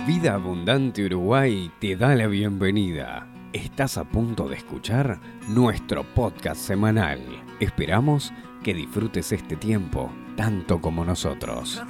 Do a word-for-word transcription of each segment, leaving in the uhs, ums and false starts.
Vida Abundante Uruguay te da la bienvenida. Estás a punto de escuchar nuestro podcast semanal. Esperamos que disfrutes este tiempo tanto como nosotros.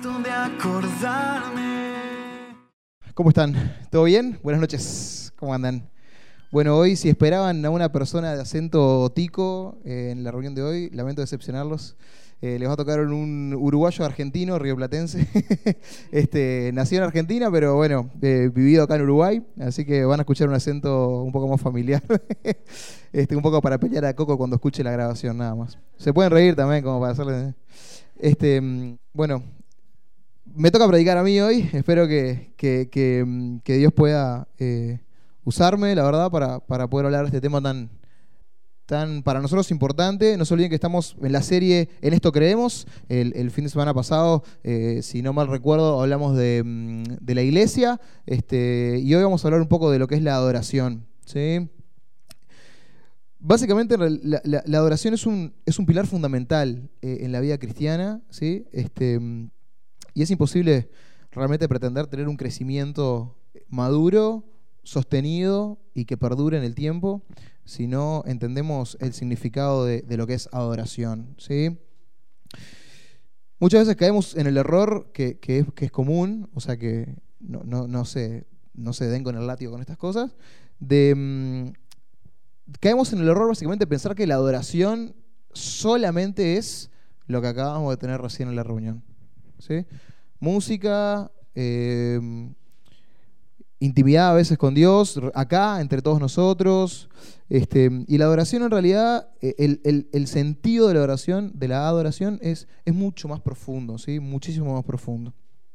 ¿Cómo están? ¿Todo bien? Buenas noches. ¿Cómo andan? Bueno, hoy si esperaban a una persona de acento tico eh, en la reunión de hoy, lamento decepcionarlos. Eh, les va a tocar un uruguayo argentino, rioplatense. este, nació en Argentina, pero bueno, eh, vivido acá en Uruguay, así que van a escuchar un acento un poco más familiar. este, un poco para pelear a Coco cuando escuche la grabación, nada más. Se pueden reír también, como para hacerle... Este, bueno, me toca predicar a mí hoy. Espero que, que, que, que Dios pueda eh, usarme, la verdad, para, para poder hablar de este tema tan... tan para nosotros importante. No se olviden que estamos en la serie En Esto Creemos. El, el fin de semana pasado, eh, si no mal recuerdo, hablamos de, de la iglesia. Este, y hoy vamos a hablar un poco de lo que es la adoración, ¿sí? Básicamente la, la, la adoración es un, es un pilar fundamental eh, en la vida cristiana, ¿sí? Este, y es imposible realmente pretender tener un crecimiento maduro, sostenido y que perdure en el tiempo si no entendemos el significado de, de lo que es adoración, ¿sí? Muchas veces caemos en el error que, que, es, que es común, o sea que no, no, no, se, no se den con el látigo con estas cosas, de, mmm, caemos en el error básicamente de pensar que la adoración solamente es lo que acabamos de tener recién en la reunión, ¿sí? Música, eh, intimidad a veces con Dios, acá, entre todos nosotros. Este, y la adoración en realidad, el, el, el sentido de la adoración, de la adoración es, es mucho más profundo, ¿sí? Muchísimo más profundo.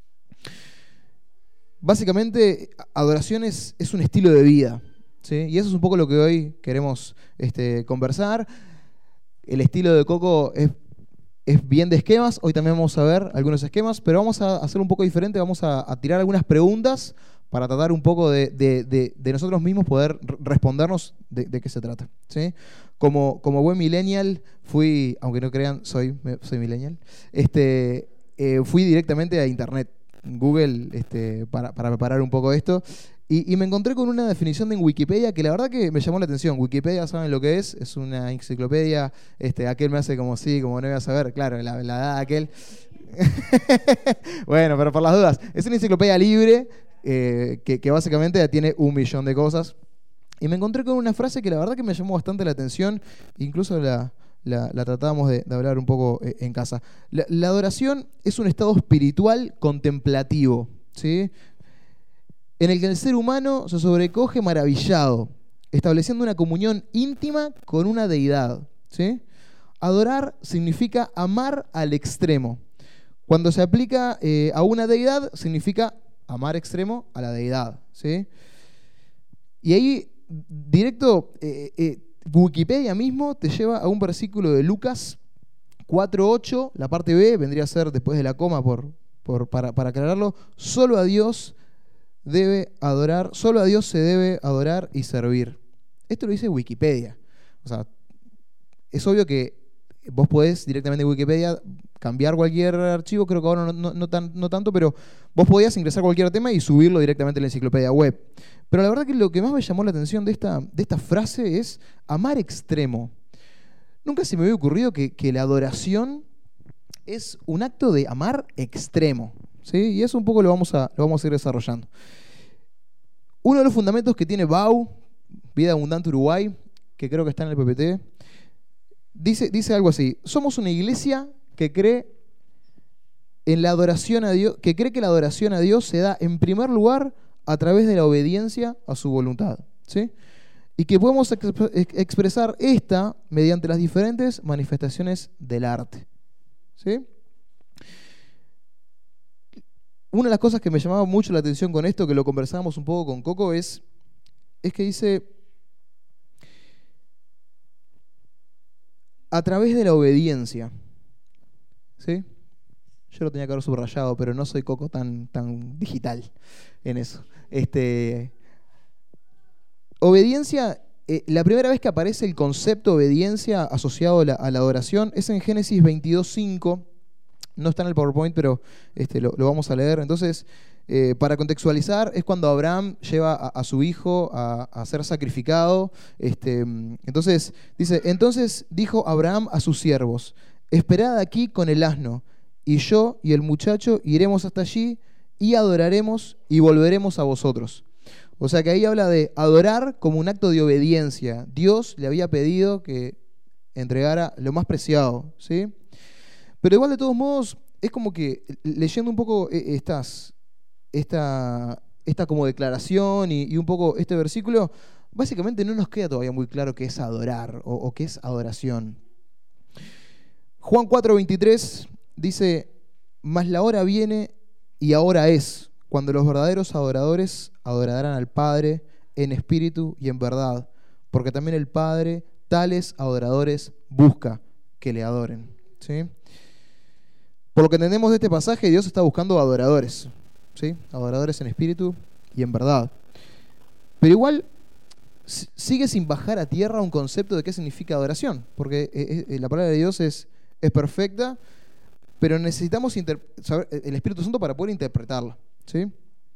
Básicamente, adoración es, es un estilo de vida, ¿sí? Y eso es un poco lo que hoy queremos este, conversar. El estilo de Coco es, es bien de esquemas. Hoy también vamos a ver algunos esquemas, pero vamos a hacer un poco diferente. Vamos a, a tirar algunas preguntas para tratar un poco de, de, de, de nosotros mismos poder respondernos de, de qué se trata, ¿sí? Como, como buen millennial fui, aunque no crean, soy, soy millennial, este, eh, fui directamente a internet, Google, este, para, para preparar un poco esto, y, y me encontré con una definición de en Wikipedia que la verdad que me llamó la atención. Wikipedia, ¿saben lo que es? Es una enciclopedia. Este, aquel me hace como sí, como no voy a saber, claro, la, la edad de aquel. Bueno, pero por las dudas, es una enciclopedia libre. Eh, que, que básicamente tiene un millón de cosas. Y me encontré con una frase que la verdad que me llamó bastante la atención. Incluso la, la, la tratábamos de, de hablar un poco eh, en casa. La, la adoración es un estado espiritual contemplativo, ¿sí? En el que el ser humano se sobrecoge maravillado, estableciendo una comunión íntima con una deidad, ¿sí? Adorar significa amar al extremo. Cuando se aplica eh, a una deidad, significa amar extremo a la deidad, ¿sí? Y ahí, directo, eh, eh, Wikipedia mismo te lleva a un versículo de Lucas cuatro ocho, la parte B, vendría a ser después de la coma, por, por, para, para aclararlo. Solo a Dios debe adorar, solo a Dios se debe adorar y servir. Esto lo dice Wikipedia. O sea, es obvio que vos podés directamente en Wikipedia cambiar cualquier archivo, creo que ahora no, no, no, tan, no tanto, pero vos podías ingresar cualquier tema y subirlo directamente a la enciclopedia web. Pero la verdad que lo que más me llamó la atención de esta, de esta frase es amar extremo. Nunca se me había ocurrido que, que la adoración es un acto de amar extremo, ¿sí? Y eso un poco lo vamos a, lo vamos a ir desarrollando. Uno de los fundamentos que tiene B A U, Vida Abundante Uruguay, que creo que está en el P P T, Dice, dice algo así: somos una iglesia que cree en la adoración a Dios, que cree que la adoración a Dios se da en primer lugar a través de la obediencia a su voluntad, ¿sí? Y que podemos exp- expresar esta mediante las diferentes manifestaciones del arte, ¿sí? Una de las cosas que me llamaba mucho la atención con esto, que lo conversábamos un poco con Coco, es, es que dice: a través de la obediencia, ¿sí? Yo lo tenía que haber subrayado, pero no soy Coco tan, tan digital en eso. Este, obediencia, eh, la primera vez que aparece el concepto de obediencia asociado a la, a la adoración es en Génesis veintidós cinco. No está en el PowerPoint, pero este, lo, lo vamos a leer. Entonces, Eh, para contextualizar, es cuando Abraham lleva a, a su hijo a, a ser sacrificado. Este, entonces, dice, entonces dijo Abraham a sus siervos, esperad aquí con el asno, y yo y el muchacho iremos hasta allí y adoraremos y volveremos a vosotros. O sea que ahí habla de adorar como un acto de obediencia. Dios le había pedido que entregara lo más preciado, ¿sí? Pero igual de todos modos, es como que leyendo un poco estas, esta, esta como declaración y, y un poco este versículo, básicamente no nos queda todavía muy claro qué es adorar o, o qué es adoración. Juan cuatro veintitrés dice, mas la hora viene y ahora es, cuando los verdaderos adoradores adorarán al Padre en espíritu y en verdad, porque también el Padre tales adoradores busca que le adoren, ¿sí? Por lo que entendemos de este pasaje, Dios está buscando adoradores, ¿sí? Adoradores en espíritu y en verdad. Pero igual sigue sin bajar a tierra un concepto de qué significa adoración, porque eh, eh, la palabra de Dios es, es perfecta, pero necesitamos saber el Espíritu Santo para poder interpretarla, ¿sí?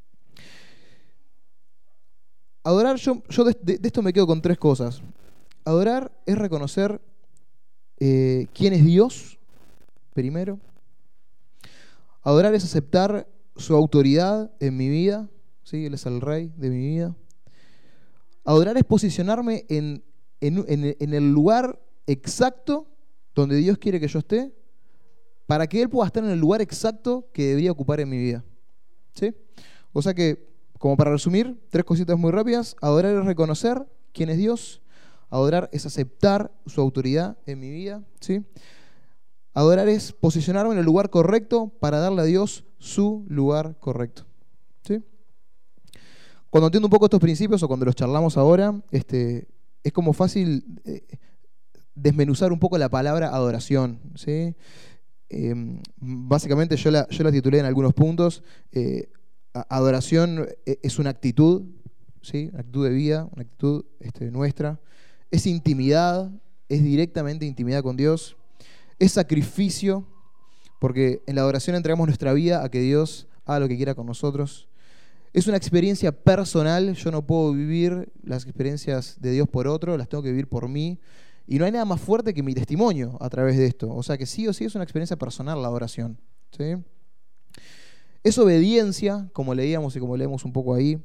Adorar, yo, yo de, de, de esto me quedo con tres cosas. Adorar es reconocer eh, quién es Dios, primero. Adorar es aceptar su autoridad en mi vida, ¿sí? Él es el rey de mi vida. Adorar es posicionarme en, en, en, en el lugar exacto donde Dios quiere que yo esté, para que Él pueda estar en el lugar exacto que debería ocupar en mi vida, ¿sí? O sea que, como para resumir, tres cositas muy rápidas. Adorar es reconocer quién es Dios. Adorar es aceptar su autoridad en mi vida, ¿sí? Adorar es posicionarme en el lugar correcto para darle a Dios su lugar correcto, ¿sí? Cuando entiendo un poco estos principios o cuando los charlamos ahora, este, es como fácil eh, desmenuzar un poco la palabra adoración, ¿sí? Eh, básicamente yo la, yo la titulé en algunos puntos. Eh, adoración es una actitud, ¿sí? Una actitud de vida, una actitud este, nuestra. Es intimidad, es directamente intimidad con Dios. Es sacrificio, porque en la adoración entregamos nuestra vida a que Dios haga lo que quiera con nosotros. Es una experiencia personal. Yo no puedo vivir las experiencias de Dios por otro, las tengo que vivir por mí. Y no hay nada más fuerte que mi testimonio a través de esto. O sea que sí o sí es una experiencia personal la adoración, ¿sí? Es obediencia, como leíamos y como leemos un poco ahí.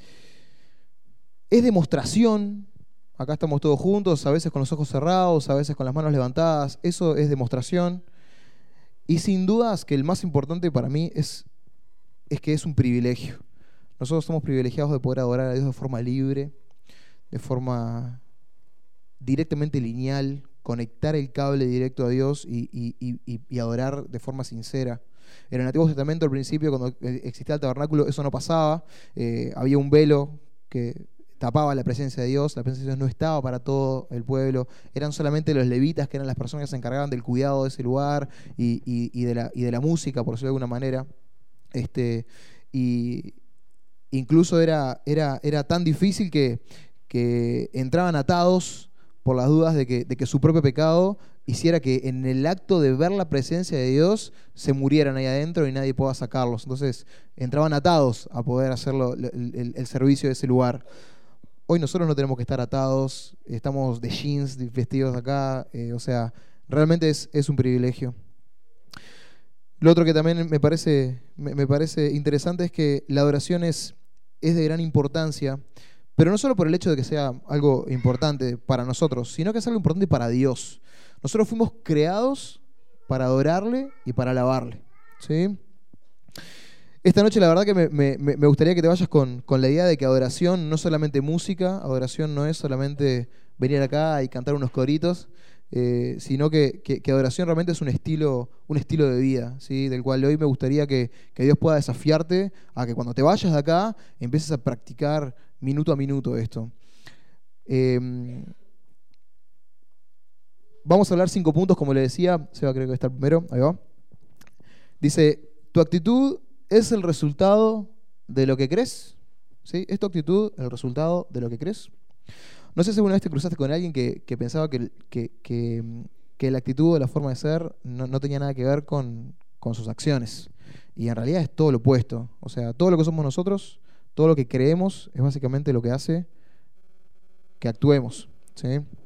Es demostración. Acá estamos todos juntos, a veces con los ojos cerrados, a veces con las manos levantadas. Eso es demostración. Y sin dudas que el más importante para mí es, es que es un privilegio. Nosotros somos privilegiados de poder adorar a Dios de forma libre, de forma directamente lineal, conectar el cable directo a Dios y, y, y, y adorar de forma sincera. En el Antiguo Testamento, al principio, cuando existía el tabernáculo, eso no pasaba. Eh, había un velo que tapaba la presencia de Dios. La presencia de Dios no estaba para todo el pueblo. Eran solamente los levitas, que eran las personas que se encargaban del cuidado de ese lugar y, y, y, de, la, y de la música, por decirlo de alguna manera. Este, y incluso era, era, era tan difícil que, que entraban atados por las dudas de que, de que su propio pecado hiciera que en el acto de ver la presencia de Dios se murieran ahí adentro y nadie pueda sacarlos. Entonces entraban atados a poder hacer el, el, el servicio de ese lugar. Hoy nosotros no tenemos que estar atados, estamos de jeans, vestidos acá, eh, o sea, realmente es, es un privilegio. Lo otro que también me parece, me, me parece interesante es que la adoración es, es de gran importancia, pero no solo por el hecho de que sea algo importante para nosotros, sino que es algo importante para Dios. Nosotros fuimos creados para adorarle y para alabarle, ¿sí? Esta noche la verdad que me, me, me gustaría que te vayas con, con la idea de que adoración no es solamente música, adoración no es solamente venir acá y cantar unos coritos, eh, sino que, que, que adoración realmente es un estilo, un estilo de vida, ¿sí? Del cual hoy me gustaría que, que Dios pueda desafiarte a que cuando te vayas de acá empieces a practicar minuto a minuto esto. Eh, vamos a hablar cinco puntos, como le decía. Seba creo que está el primero, ahí va. Dice, tu actitud es el resultado de lo que crees, ¿sí? ¿Es tu actitud el resultado de lo que crees? No sé si alguna vez te cruzaste con alguien que, que pensaba que, que, que, que la actitud o la forma de ser no, no tenía nada que ver con, con sus acciones. Y en realidad es todo lo opuesto. O sea, todo lo que somos nosotros, todo lo que creemos, es básicamente lo que hace que actuemos, ¿sí?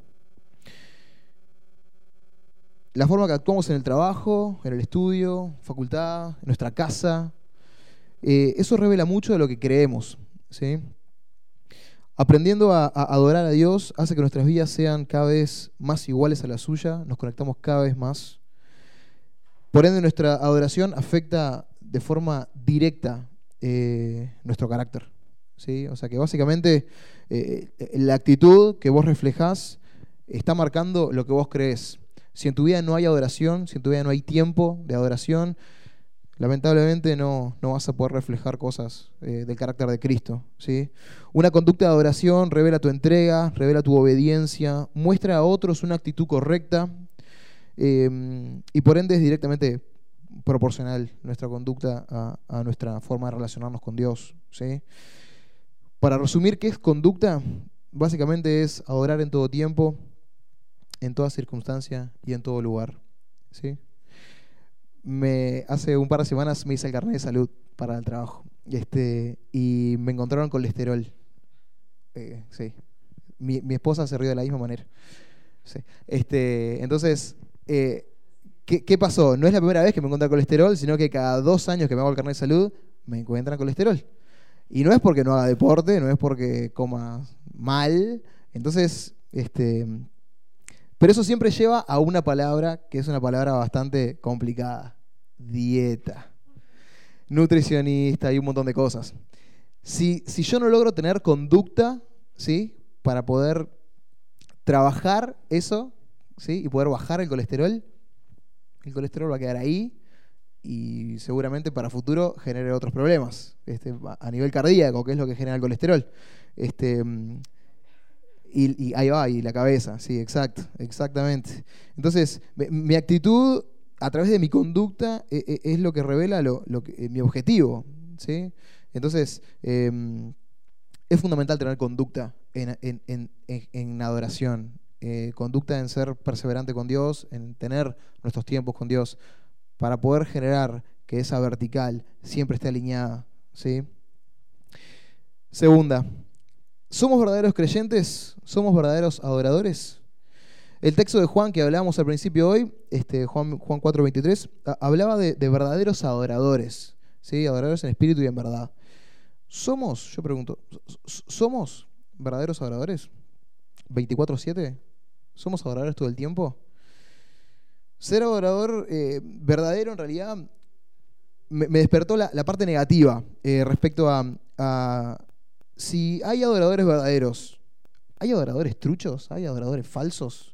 La forma que actuamos en el trabajo, en el estudio, facultad, en nuestra casa, eh, eso revela mucho de lo que creemos, ¿sí? Aprendiendo a, a adorar a Dios hace que nuestras vidas sean cada vez más iguales a la suya, nos conectamos cada vez más. Por ende, nuestra adoración afecta de forma directa eh, nuestro carácter, ¿sí? O sea que básicamente eh, la actitud que vos reflejás está marcando lo que vos crees. Si en tu vida no hay adoración, si en tu vida no hay tiempo de adoración, lamentablemente no, no vas a poder reflejar cosas eh, del carácter de Cristo, ¿sí? Una conducta de adoración revela tu entrega, revela tu obediencia, muestra a otros una actitud correcta eh, y por ende es directamente proporcional nuestra conducta a, a nuestra forma de relacionarnos con Dios, ¿sí? Para resumir, ¿qué es conducta? Básicamente es adorar en todo tiempo, en toda circunstancia y en todo lugar, ¿sí? Me, hace un par de semanas me hice el carnet de salud para el trabajo este, y me encontraron colesterol. Eh, sí. mi, mi esposa se rió de la misma manera. Sí. Este, entonces, eh, ¿qué, ¿qué pasó? No es la primera vez que me encuentran colesterol, sino que cada dos años que me hago el carnet de salud me encuentran colesterol. Y no es porque no haga deporte, no es porque coma mal. Entonces, este, pero eso siempre lleva a una palabra que es una palabra bastante complicada. Dieta, nutricionista y un montón de cosas. Si, si yo no logro tener conducta, ¿sí?, para poder trabajar eso, ¿sí?, y poder bajar el colesterol, el colesterol va a quedar ahí y seguramente para futuro genere otros problemas este, a nivel cardíaco, que es lo que genera el colesterol. Este, y, y ahí va, y la cabeza, sí, exacto, exactamente. Entonces, mi, mi actitud a través de mi conducta eh, eh, es lo que revela lo, lo que, eh, mi objetivo, ¿sí? Entonces, eh, es fundamental tener conducta en, en, en, en adoración, eh, conducta en ser perseverante con Dios, en tener nuestros tiempos con Dios, para poder generar que esa vertical siempre esté alineada, ¿sí? Segunda, ¿somos verdaderos creyentes? ¿Somos verdaderos adoradores? El texto de Juan que hablábamos al principio hoy, este, Juan, Juan cuatro veintitrés, hablaba de, de verdaderos adoradores, ¿sí? Adoradores en espíritu y en verdad. ¿Somos, yo pregunto, ¿somos verdaderos adoradores? veinticuatro siete, ¿somos adoradores todo el tiempo? Ser adorador eh, verdadero en realidad me, me despertó la, la parte negativa eh, respecto a, a si hay adoradores verdaderos. ¿Hay adoradores truchos? ¿Hay adoradores falsos?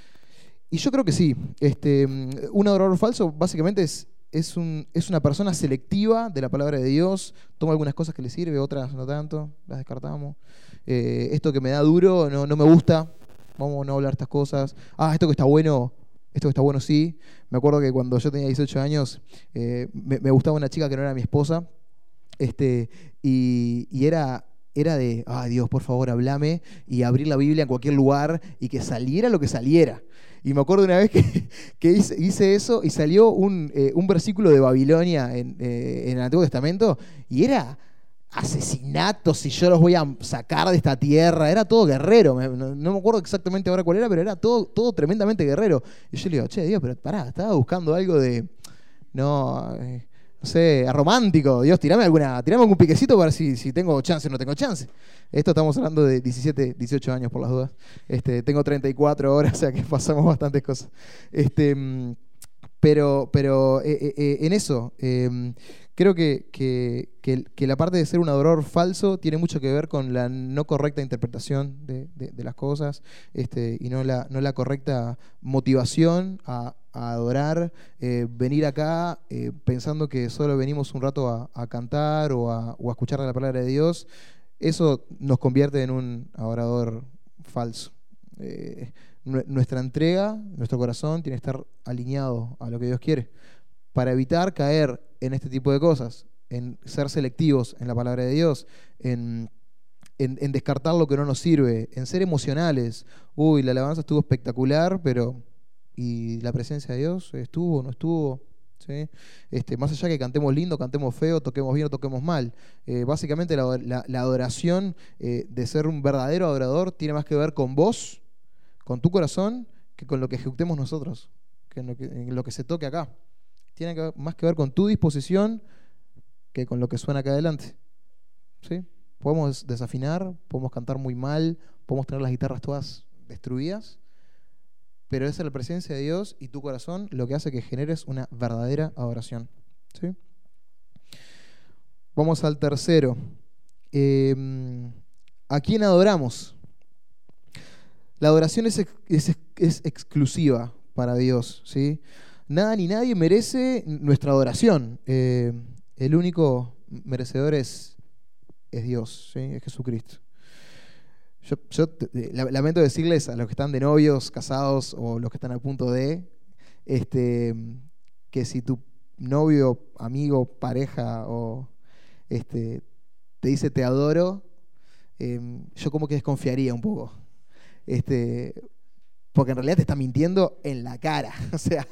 Y yo creo que sí. Este, un adorador falso básicamente es, es, un, es una persona selectiva de la palabra de Dios. Toma algunas cosas que le sirve, otras no tanto, las descartamos. Eh, esto que me da duro no, no me gusta, vamos a no hablar estas cosas. Ah, esto que está bueno, esto que está bueno sí. Me acuerdo que cuando yo tenía dieciocho años eh, me, me gustaba una chica que no era mi esposa este, y, y era... Era de, ay Dios, por favor, hablame, y abrir la Biblia en cualquier lugar y que saliera lo que saliera. Y me acuerdo una vez que, que hice, hice eso y salió un, eh, un versículo de Babilonia en, eh, en el Antiguo Testamento y era asesinatos si yo los voy a sacar de esta tierra. Era todo guerrero. Me, no, no me acuerdo exactamente ahora cuál era, pero era todo, todo tremendamente guerrero. Y yo le digo, che, Dios, pero pará, estaba buscando algo de... No... Eh, No sé, romántico. Dios, tirame alguna, tirame algún piquecito para ver si, si tengo chance o no tengo chance. Esto estamos hablando de diecisiete, dieciocho años por las dudas. Este, tengo treinta y cuatro ahora, o sea que pasamos bastantes cosas. Este, pero pero eh, eh, en eso, eh, creo que, que, que, que la parte de ser un adorador falso tiene mucho que ver con la no correcta interpretación de, de, de las cosas este, y no la, no la correcta motivación a a adorar, eh, venir acá eh, pensando que solo venimos un rato a, a cantar o a, o a escuchar la palabra de Dios. Eso nos convierte en un adorador falso. Eh, nuestra entrega, nuestro corazón tiene que estar alineado a lo que Dios quiere para evitar caer en este tipo de cosas, en ser selectivos en la palabra de Dios, en En, en descartar lo que no nos sirve, en ser emocionales. Uy, la alabanza estuvo espectacular, pero ¿y la presencia de Dios estuvo o no estuvo? ¿sí? Este, más allá que cantemos lindo, cantemos feo, toquemos bien o toquemos mal. Eh, básicamente la, la, la adoración eh, de ser un verdadero adorador tiene más que ver con vos, con tu corazón, que con lo que ejecutemos nosotros, que en lo que, en lo que se toque acá. Tiene que ver, más que ver con tu disposición que con lo que suena acá adelante. ¿Sí? Podemos desafinar, podemos cantar muy mal, podemos tener las guitarras todas destruidas, pero esa es la presencia de Dios y tu corazón lo que hace que generes una verdadera adoración. ¿Sí? Vamos al tercero. Eh, ¿A quién adoramos? La adoración es, es, es exclusiva para Dios, ¿sí? Nada ni nadie merece nuestra adoración. Eh, el único merecedor es, es Dios, ¿sí? Es Jesucristo. Yo, yo lamento decirles a los que están de novios, casados o los que están a punto de, este, que si tu novio, amigo, pareja o este, te dice te adoro, eh, yo como que desconfiaría un poco. Este, porque en realidad te está mintiendo en la cara. O sea,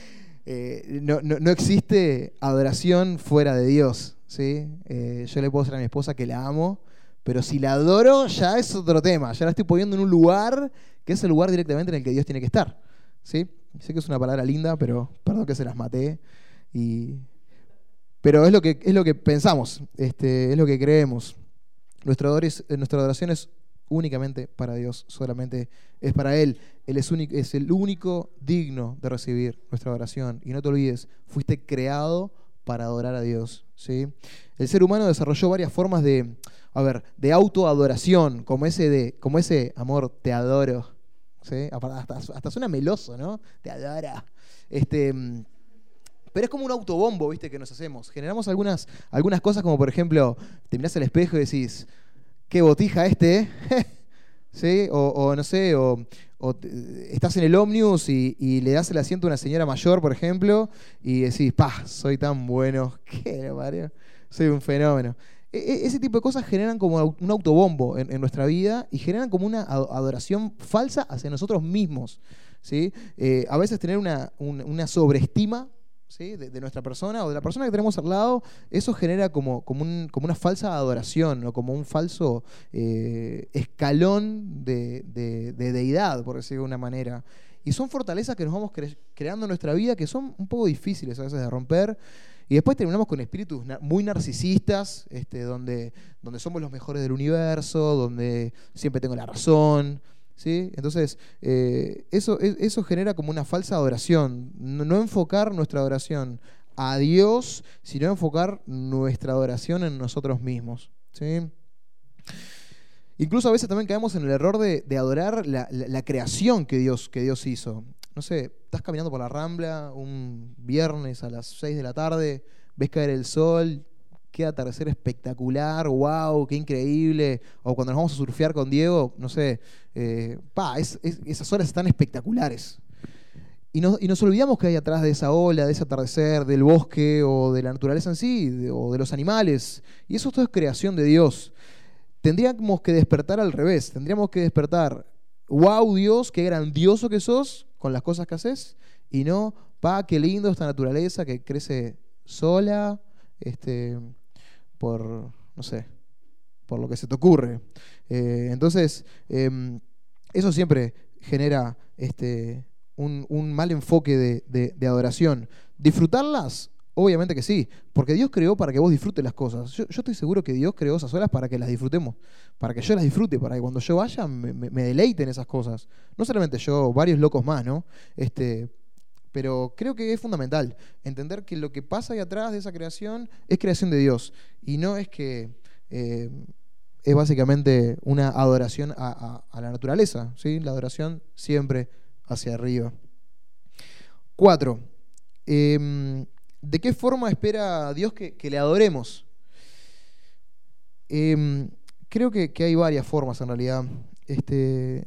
eh, no, no, no existe adoración fuera de Dios, ¿sí? Eh, yo le puedo decir a mi esposa que la amo, pero si la adoro ya es otro tema. Ya la estoy poniendo en un lugar que es el lugar directamente en el que Dios tiene que estar, ¿sí? Sé que es una palabra linda, pero perdón que se las maté. Y... Pero es lo que, es lo que pensamos, este, es lo que creemos. Nuestra adoración, nuestra adoración es únicamente para Dios, solamente es para Él. Él es, único, es el único digno de recibir nuestra adoración. Y no te olvides, fuiste creado para adorar a Dios, ¿sí? El ser humano desarrolló varias formas de, a ver, de autoadoración, como ese de, como ese amor, te adoro, ¿sí? Hasta, hasta suena meloso, ¿no? Te adora. Este, pero es como un autobombo, ¿viste? Que nos hacemos. Generamos algunas, algunas cosas como, por ejemplo, te mirás al espejo y decís, qué botija este, ¿eh? ¿Sí? O, o no sé, o, o te, estás en el ómnibus y, y le das el asiento a una señora mayor, por ejemplo, y decís, pa, soy tan bueno, qué Mario, soy un fenómeno. E, ese tipo de cosas generan como un autobombo en, en nuestra vida y generan como una adoración falsa hacia nosotros mismos, ¿sí? Eh, a veces tener una, un, una sobreestima, ¿sí? de, de nuestra persona o de la persona que tenemos al lado, eso genera como, como, un, como una falsa adoración o como un falso eh, escalón de, de, de deidad, por decirlo de una manera. Y son fortalezas que nos vamos cre creando en nuestra vida que son un poco difíciles a veces de romper. Y después terminamos con espíritus muy narcisistas, este, donde, donde somos los mejores del universo, donde siempre tengo la razón, ¿sí? Entonces, eh, eso, eso genera como una falsa adoración. No, no enfocar nuestra adoración a Dios, sino enfocar nuestra adoración en nosotros mismos, ¿sí? Incluso a veces también caemos en el error de, de adorar la, la, la creación que Dios, que Dios hizo. No sé, estás caminando por la Rambla un viernes a las seis de la tarde, ves caer el sol, qué atardecer espectacular, wow, qué increíble. O cuando nos vamos a surfear con Diego, no sé, eh, pa, es, es, esas olas están espectaculares. Y nos, y nos olvidamos que hay atrás de esa ola, de ese atardecer, del bosque o de la naturaleza en sí, de, o de los animales. Y eso todo es creación de Dios. Tendríamos que despertar al revés, tendríamos que despertar, wow Dios, qué grandioso que sos con las cosas que haces, y no, pa, qué lindo esta naturaleza que crece sola, este... por, no sé, por lo que se te ocurre. Eh, entonces, eh, eso siempre genera este, un, un mal enfoque de, de, de adoración. ¿Disfrutarlas? Obviamente que sí, porque Dios creó para que vos disfrutes las cosas. Yo, yo estoy seguro que Dios creó esas olas para que las disfrutemos, para que yo las disfrute, para que cuando yo vaya me, me, me deleiten esas cosas. No solamente yo, varios locos más, ¿no? Este... Pero creo que es fundamental entender que lo que pasa ahí atrás de esa creación es creación de Dios. Y no es que eh, es básicamente una adoración a, a, a la naturaleza, ¿sí? La adoración siempre hacia arriba. Cuatro. Eh, ¿De qué forma espera Dios que, que le adoremos? Eh, creo que, que hay varias formas en realidad. Este...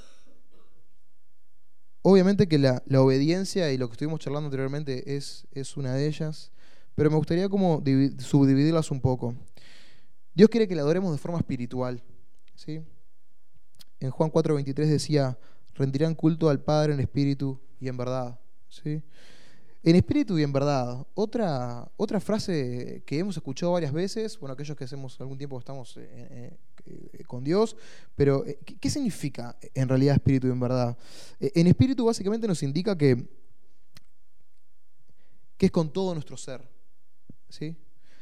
Obviamente que la, la obediencia y lo que estuvimos charlando anteriormente es, es una de ellas, pero me gustaría como subdividirlas un poco. Dios quiere que le adoremos de forma espiritual, ¿sí? En Juan cuatro veintitrés decía, rendirán culto al Padre en espíritu y en verdad, ¿sí? En espíritu y en verdad. Otra, otra frase que hemos escuchado varias veces, bueno, aquellos que hacemos algún tiempo que estamos eh, eh, con Dios, pero eh, ¿qué significa en realidad espíritu y en verdad? Eh, en espíritu básicamente nos indica que, que es con todo nuestro ser, ¿sí?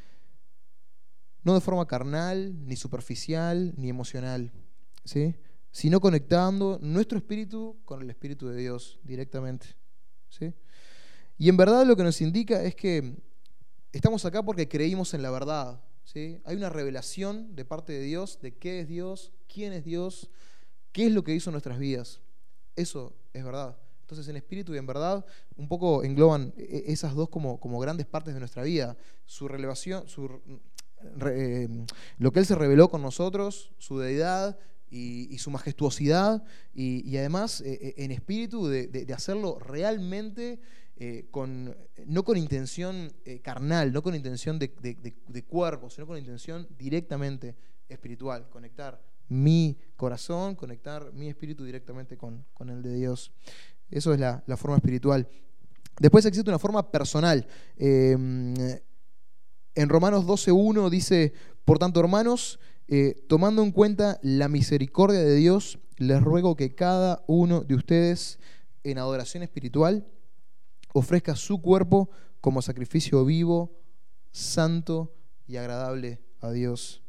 No de forma carnal, ni superficial, ni emocional, ¿sí? Sino conectando nuestro espíritu con el espíritu de Dios directamente, ¿sí? Y en verdad lo que nos indica es que estamos acá porque creímos en la verdad, ¿sí? Hay una revelación de parte de Dios de qué es Dios, quién es Dios, qué es lo que hizo en nuestras vidas. Eso es verdad. Entonces, en espíritu y en verdad, un poco engloban esas dos como, como grandes partes de nuestra vida. Su revelación, su, eh, lo que Él se reveló con nosotros, su deidad y, y su majestuosidad, y, y además eh, en espíritu de, de, de hacerlo realmente eh, con, no con intención eh, carnal, no con intención de, de, de, de cuerpo, sino con intención directamente espiritual, conectar mi corazón, conectar mi espíritu directamente con, con el de Dios. Eso es la, la forma espiritual. Después existe una forma personal. Eh, en Romanos doce uno dice, por tanto, hermanos, eh, tomando en cuenta la misericordia de Dios, les ruego que cada uno de ustedes en adoración espiritual ofrezca su cuerpo como sacrificio vivo, santo y agradable a Dios.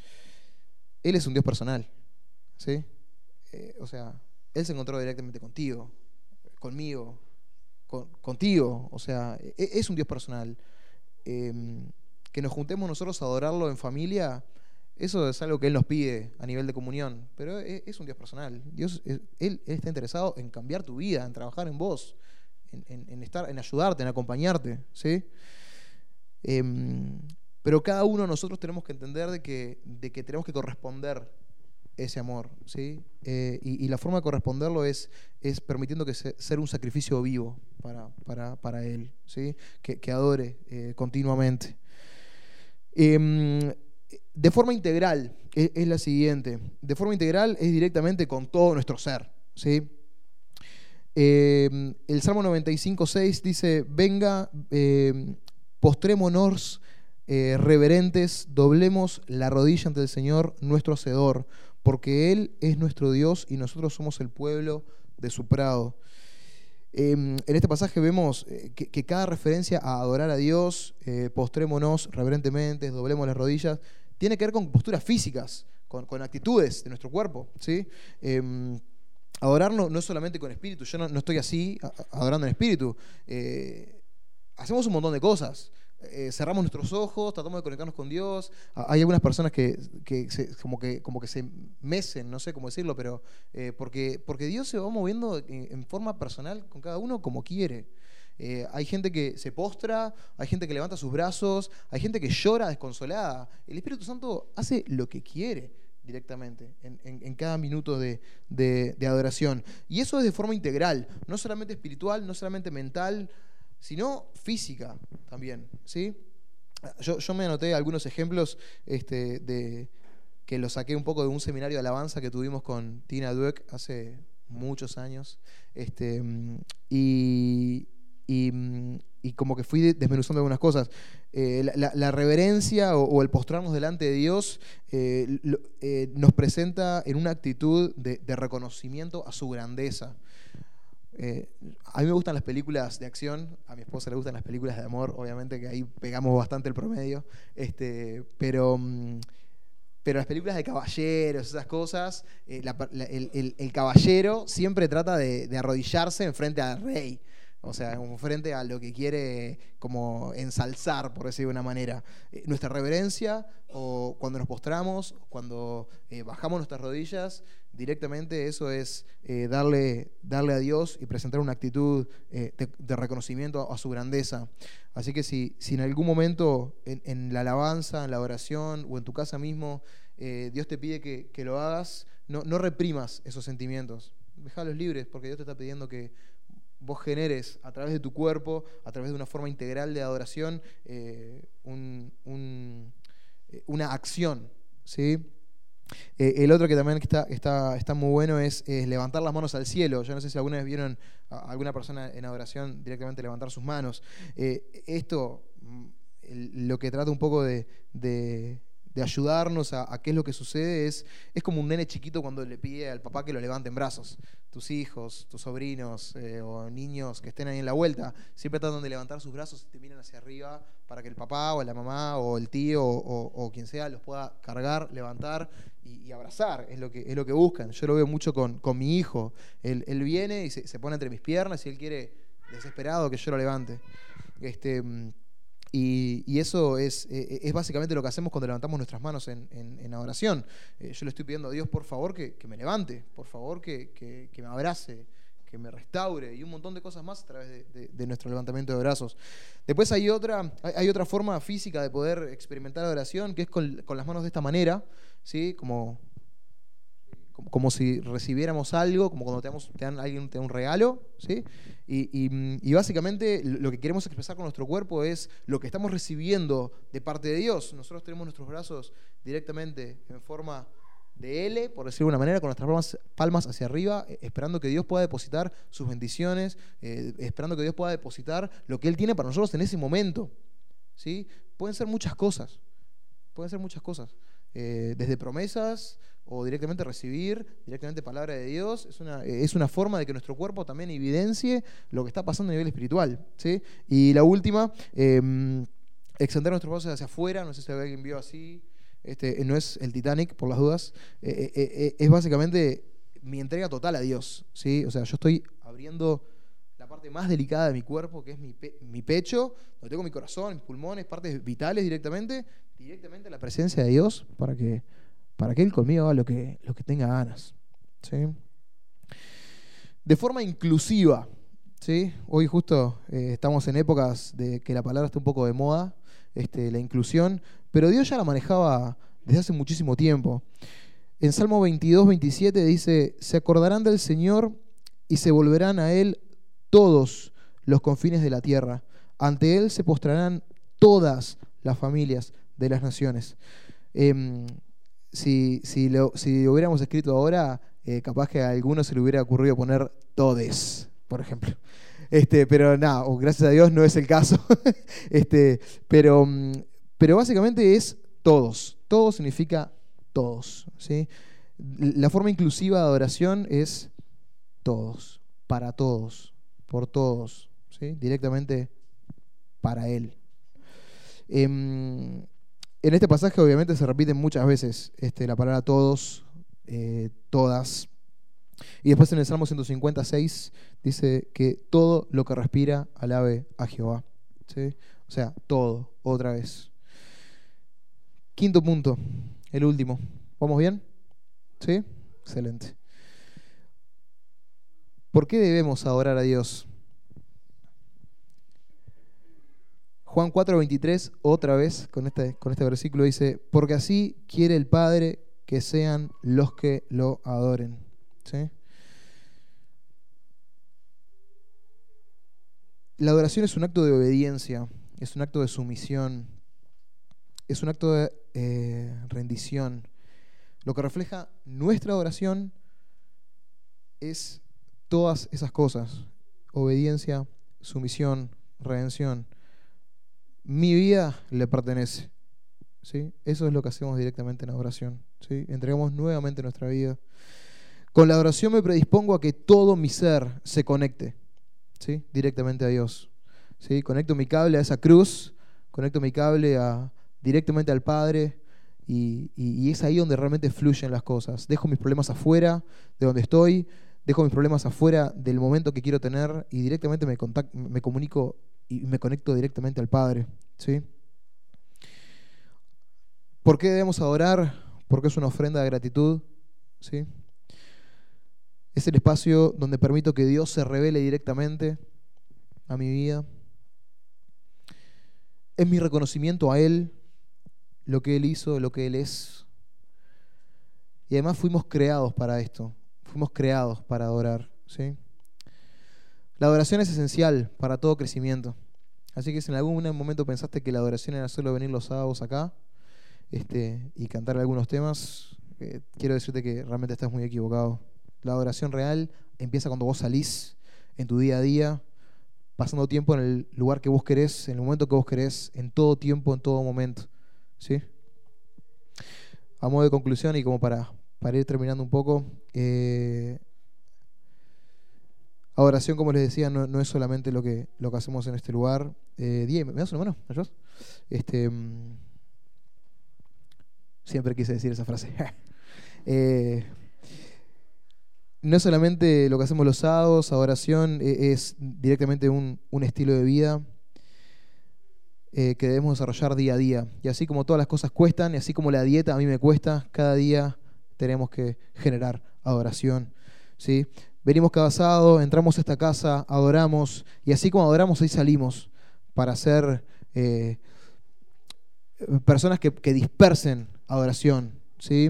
Él es un Dios personal, ¿sí? Eh, o sea, Él se encontró directamente contigo, conmigo, con, contigo. O sea, es un Dios personal. Eh, que nos juntemos nosotros a adorarlo en familia, eso es algo que Él nos pide a nivel de comunión. Pero es, es un Dios personal. Dios, es, él, él está interesado en cambiar tu vida, en trabajar en vos, en, en, en, estar, en ayudarte, en acompañarte, ¿sí? Eh, pero cada uno de nosotros tenemos que entender de que, de que tenemos que corresponder ese amor, ¿sí? Eh, y, y la forma de corresponderlo es, es permitiendo que se, ser un sacrificio vivo para, para, para Él, ¿sí? Que, que adore eh, continuamente. Eh, de forma integral es, es la siguiente. De forma integral es directamente con todo nuestro ser, ¿sí? Eh, el Salmo noventa y cinco seis dice, venga, eh, postrémonos eh, reverentes, doblemos la rodilla ante el Señor, nuestro Hacedor, porque Él es nuestro Dios y nosotros somos el pueblo de su prado. Eh, en este pasaje vemos eh, que, que cada referencia a adorar a Dios, eh, postrémonos reverentemente, doblemos las rodillas, tiene que ver con posturas físicas, con, con actitudes de nuestro cuerpo, ¿sí? Eh, adorar no, no es solamente con espíritu, yo no, no estoy así a, adorando en espíritu. Eh, hacemos un montón de cosas. Eh, cerramos nuestros ojos, tratamos de conectarnos con Dios. Hay algunas personas que, que, se, como, que como que se mecen, no sé cómo decirlo, pero eh, porque, porque Dios se va moviendo en, en forma personal con cada uno como quiere. Eh, hay gente que se postra, hay gente que levanta sus brazos, hay gente que llora desconsolada. El Espíritu Santo hace lo que quiere directamente en, en, en cada minuto de, de, de adoración. Y eso es de forma integral, no solamente espiritual, no solamente mental, sino física también, ¿sí? Yo, yo me anoté algunos ejemplos este, de, que los saqué un poco de un seminario de alabanza que tuvimos con Tina Dweck hace muchos años. Este, y, y, y como que fui desmenuzando algunas cosas. Eh, la, la, la reverencia o, o el postrarnos delante de Dios eh, lo, eh, nos presenta en una actitud de, de reconocimiento a su grandeza. Eh, a mí me gustan las películas de acción, a mi esposa le gustan las películas de amor, obviamente que ahí pegamos bastante el promedio, este, pero, pero las películas de caballeros, esas cosas, eh, la, la, el, el, el caballero siempre trata de, de arrodillarse en frente al rey. O sea, como frente a lo que quiere como ensalzar, por decirlo de una manera. Eh, nuestra reverencia, o cuando nos postramos, cuando eh, bajamos nuestras rodillas, directamente eso es eh, darle, darle a Dios y presentar una actitud eh, de, de reconocimiento a, a su grandeza. Así que si, si en algún momento en, en la alabanza, en la oración o en tu casa mismo, eh, Dios te pide que, que lo hagas, no, no reprimas esos sentimientos. Déjalos libres, porque Dios te está pidiendo que vos generes a través de tu cuerpo, a través de una forma integral de adoración, eh, un, un, una acción, ¿sí? Eh, el otro que también está, está, está muy bueno es, es levantar las manos al cielo. Yo no sé si alguna vez vieron a alguna persona en adoración directamente levantar sus manos. Eh, esto, el, lo que trata un poco de, de, de ayudarnos a, a qué es lo que sucede es, es como un nene chiquito cuando le pide al papá que lo levante en brazos. Tus hijos, tus sobrinos eh, o niños que estén ahí en la vuelta, siempre tratan de levantar sus brazos y te miran hacia arriba para que el papá o la mamá o el tío o, o, o quien sea los pueda cargar, levantar y, y abrazar. Es lo que, es lo que buscan. Yo lo veo mucho con, con mi hijo. Él, él viene y se, se pone entre mis piernas y él quiere desesperado que yo lo levante. Este... Y, y eso es, eh, es básicamente lo que hacemos cuando levantamos nuestras manos en, en, en adoración. Eh, yo le estoy pidiendo a Dios, por favor, que, que me levante, por favor, que, que, que me abrace, que me restaure y un montón de cosas más a través de, de, de nuestro levantamiento de brazos. Después hay otra, hay, hay otra forma física de poder experimentar adoración, que es con, con las manos de esta manera, ¿sí? Como... Como, como si recibiéramos algo, como cuando te, damos, te dan, alguien te da un regalo, ¿sí? Y, y, y básicamente lo que queremos expresar con nuestro cuerpo es lo que estamos recibiendo de parte de Dios. Nosotros tenemos nuestros brazos directamente en forma de L, por decirlo de una manera, con nuestras palmas, palmas hacia arriba, eh, esperando que Dios pueda depositar sus bendiciones, eh, esperando que Dios pueda depositar lo que Él tiene para nosotros en ese momento, ¿sí? Pueden ser muchas cosas, pueden ser muchas cosas, eh, desde promesas, o directamente recibir, directamente palabra de Dios. Es una, es una forma de que nuestro cuerpo también evidencie lo que está pasando a nivel espiritual, ¿sí? Y la última, eh, extender nuestros brazos hacia afuera. No sé si alguien vio así, este, no es el Titanic, por las dudas, eh, eh, eh, es básicamente mi entrega total a Dios, ¿sí? O sea, yo estoy abriendo la parte más delicada de mi cuerpo, que es mi, pe mi pecho, donde tengo mi corazón, mis pulmones, partes vitales directamente, directamente a la presencia de Dios, para que para que Él conmigo haga lo que, lo que tenga ganas, ¿sí? De forma inclusiva, ¿sí? Hoy justo eh, estamos en épocas de que la palabra está un poco de moda, este, la inclusión, pero Dios ya la manejaba desde hace muchísimo tiempo. En Salmo veintidós, veintisiete dice: se acordarán del Señor y se volverán a Él todos los confines de la tierra. Ante Él se postrarán todas las familias de las naciones. Eh, Si, si, lo, si lo hubiéramos escrito ahora, eh, capaz que a algunos se le hubiera ocurrido poner todes, por ejemplo. Este, pero nada, gracias a Dios no es el caso. este, pero, pero básicamente es todos. Todo significa todos, ¿sí? La forma inclusiva de adoración es todos, para todos, por todos, ¿sí? Directamente para Él. Eh, En este pasaje obviamente se repiten muchas veces este, la palabra todos, eh, todas. Y después en el Salmo ciento cincuenta y seis dice que todo lo que respira alabe a Jehová, ¿sí? O sea, todo, otra vez. Quinto punto, el último. ¿Vamos bien? ¿Sí? Excelente. ¿Por qué debemos adorar a Dios? Juan cuatro, veintitrés, otra vez con este, con este versículo dice: porque así quiere el Padre que sean los que lo adoren, ¿sí? La adoración es un acto de obediencia, es un acto de sumisión, es un acto de eh, rendición. Lo que refleja nuestra adoración es todas esas cosas: obediencia, sumisión, redención. Mi vida le pertenece, ¿sí? Eso es lo que hacemos directamente en adoración, ¿sí? Entregamos nuevamente nuestra vida. Con la adoración me predispongo a que todo mi ser se conecte, ¿sí? Directamente a Dios, ¿sí? Conecto mi cable a esa cruz, conecto mi cable a, directamente al Padre, y, y, y es ahí donde realmente fluyen las cosas. Dejo mis problemas afuera de donde estoy, dejo mis problemas afuera del momento que quiero tener y directamente me, contacto, me comunico y me conecto directamente al Padre, ¿sí? ¿Por qué debemos adorar? Porque es una ofrenda de gratitud, ¿sí? Es el espacio donde permito que Dios se revele directamente a mi vida. Es mi reconocimiento a Él, lo que Él hizo, lo que Él es. Y además fuimos creados para esto, fuimos creados para adorar, ¿sí? La adoración es esencial para todo crecimiento. Así que si en algún momento pensaste que la adoración era solo venir los sábados acá este, y cantar algunos temas, que quiero decirte que realmente estás muy equivocado. La adoración real empieza cuando vos salís en tu día a día, pasando tiempo en el lugar que vos querés, en el momento que vos querés, en todo tiempo, en todo momento. ¿Sí? A modo de conclusión y como para, para ir terminando un poco, eh, adoración, como les decía, no, no es solamente lo que, lo que hacemos en este lugar. Eh, Diego, ¿me das una mano? ¿Me ayudas? Este, siempre quise decir esa frase. eh, no es solamente lo que hacemos los sábados, adoración eh, es directamente un, un estilo de vida eh, que debemos desarrollar día a día. Y así como todas las cosas cuestan, y así como la dieta a mí me cuesta, cada día tenemos que generar adoración, ¿sí? Venimos cada sábado, entramos a esta casa, adoramos, y así como adoramos, ahí salimos para ser eh, personas que, que dispersen adoración, ¿sí?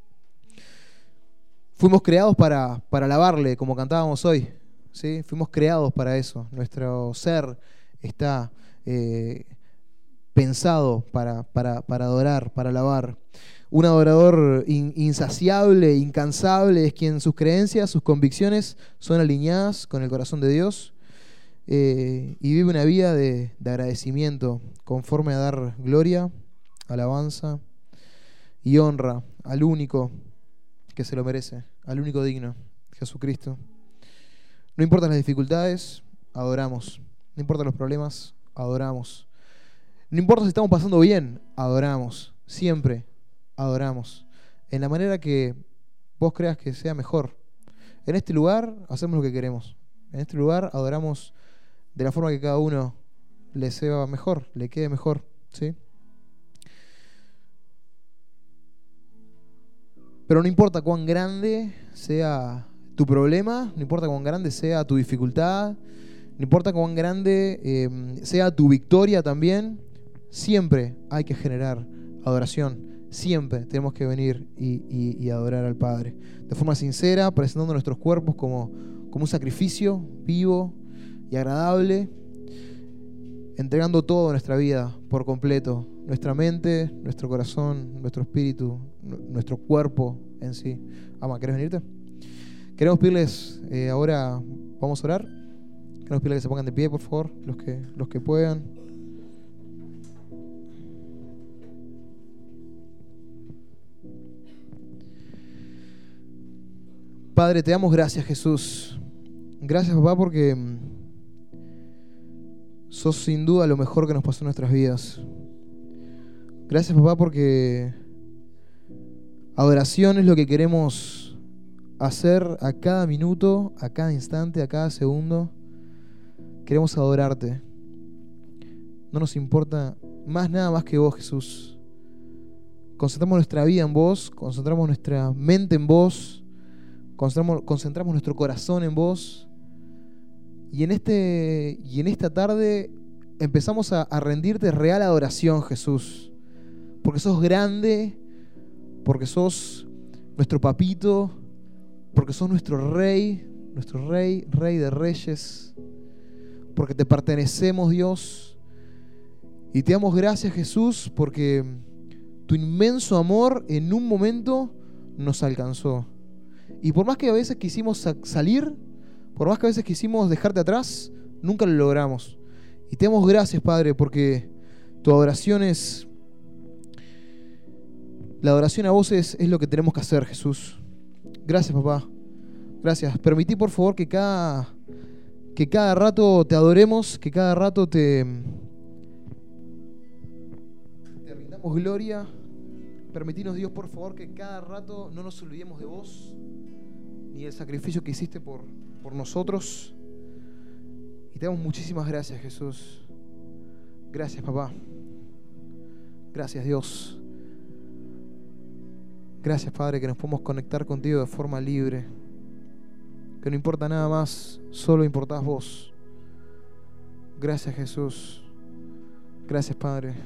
Fuimos creados para, para alabarle, como cantábamos hoy, ¿sí? Fuimos creados para eso. Nuestro ser está eh, pensado para, para, para adorar, para alabar. Un adorador in, insaciable, incansable, es quien sus creencias, sus convicciones son alineadas con el corazón de Dios eh, y vive una vida de, de agradecimiento conforme a dar gloria, alabanza y honra al único que se lo merece, al único digno, Jesucristo. No importan las dificultades, adoramos. No importan los problemas, adoramos. No importa si estamos pasando bien, adoramos. Siempre adoramos. En la manera que vos creas que sea mejor. En este lugar hacemos lo que queremos. En este lugar adoramos de la forma que cada uno le sea mejor, le quede mejor, ¿sí? Pero no importa cuán grande sea tu problema, no importa cuán grande sea tu dificultad, no importa cuán grande eh, sea tu victoria también, siempre hay que generar adoración. Siempre tenemos que venir y, y, y adorar al Padre. De forma sincera, presentando nuestros cuerpos como, como un sacrificio vivo y agradable, entregando todo nuestra vida por completo. Nuestra mente, nuestro corazón, nuestro espíritu, nuestro cuerpo en sí. Ama, ¿querés venirte? Queremos pedirles, eh, ahora vamos a orar. Queremos pedirles que se pongan de pie, por favor, los que, los que puedan. Padre, te damos gracias, Jesús. Gracias, papá, porque sos sin duda lo mejor que nos pasó en nuestras vidas. Gracias, papá, porque adoración es lo que queremos hacer a cada minuto, a cada instante, a cada segundo. Queremos adorarte. No nos importa más nada más que vos, Jesús. Concentramos nuestra vida en vos, concentramos nuestra mente en vos, concentramos, concentramos nuestro corazón en vos. Y en, este, y en esta tarde empezamos a, a rendirte real adoración, Jesús. Porque sos grande, porque sos nuestro papito, porque sos nuestro rey, nuestro rey, rey de reyes, porque te pertenecemos, Dios. Y te damos gracias, Jesús, porque tu inmenso amor en un momento nos alcanzó. Y por más que a veces quisimos salir, por más que a veces quisimos dejarte atrás, nunca lo logramos. Y te damos gracias, Padre, porque tu adoración es... La adoración a vos es, es lo que tenemos que hacer, Jesús. Gracias, papá. Gracias. Permití, por favor, que cada, que cada rato te adoremos, que cada rato te, te rindamos gloria. Permitinos, Dios, por favor, que cada rato no nos olvidemos de vos, ni del sacrificio que hiciste por, por nosotros. Y te damos muchísimas gracias, Jesús. Gracias, papá. Gracias, Dios. Gracias, Padre, que nos podemos conectar contigo de forma libre. Que no importa nada más, solo importás vos. Gracias, Jesús. Gracias, Padre.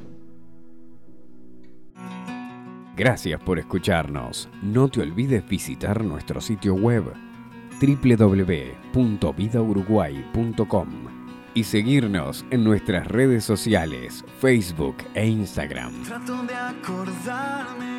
Gracias por escucharnos. No te olvides visitar nuestro sitio web doble u doble u doble u punto vida uruguay punto com y seguirnos en nuestras redes sociales, Facebook e Instagram. Trato de acordarme